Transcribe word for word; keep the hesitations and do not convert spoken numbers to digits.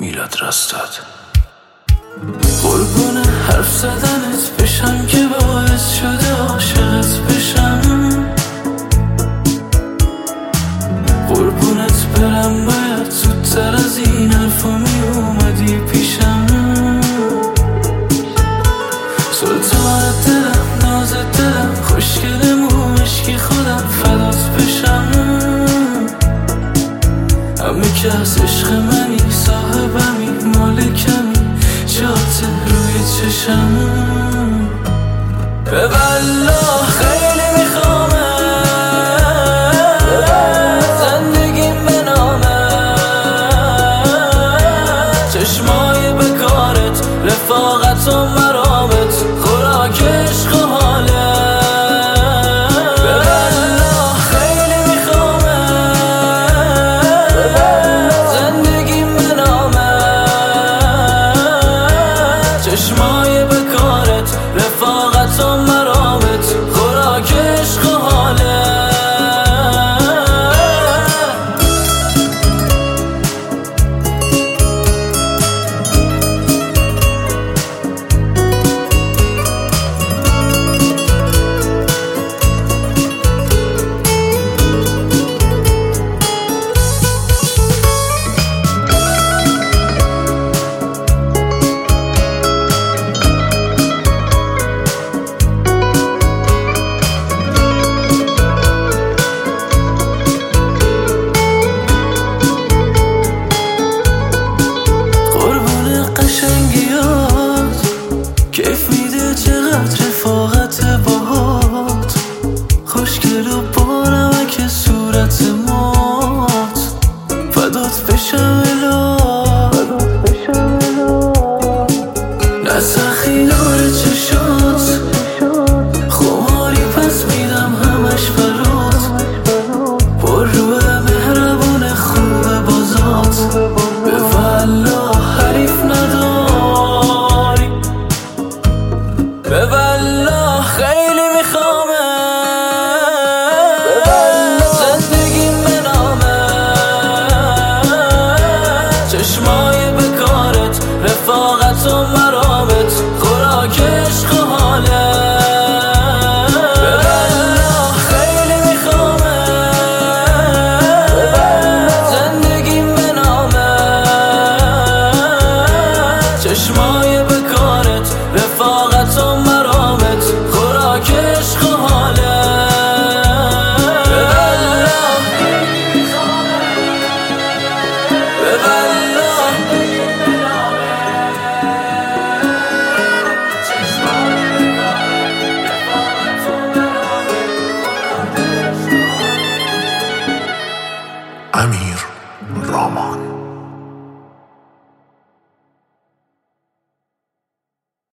میلاد راستاد. قربون حرف زدنت بشم که باعث شده عاشقت بشم، قربونت برم باید زودتر از این حرفا می اومدی پیشم. سلطان دلم، ناز دلم، خوشگل مومشکی خودم فدات بشم. همه که از عشق منی، صاحبمی، مالکمی، جات روی چشم. به والله خیلی میخوامه زندگیم به نامه، چشمای بکارت، رفاقت و مرامت، خوراک عشق و حاله. به والله خیلی میخوامه زندگیم به نامه، چشمای بکارت، رفاقت و مرامت، خوراک عشق و حاله. کیف میده چقدر رفاقت باهات، خوشگل و بانمک صورت مات، فدات بشم الا نه سخیدار چشات، خماری پس میدم همش برات، پر روه مهربون خوب بازات. به والله حریف نداری، به والله خیلی میخوامه زندگیم به نامه، چشمای بکارت، رفاقت و مرامت، خوراک عشق و حاله. به والله خیلی میخوامه زندگیم به نامه، چشمای بکارت، رفاقت و مرامت، خوراک عشق و حاله. به والله به والله امیر رامان.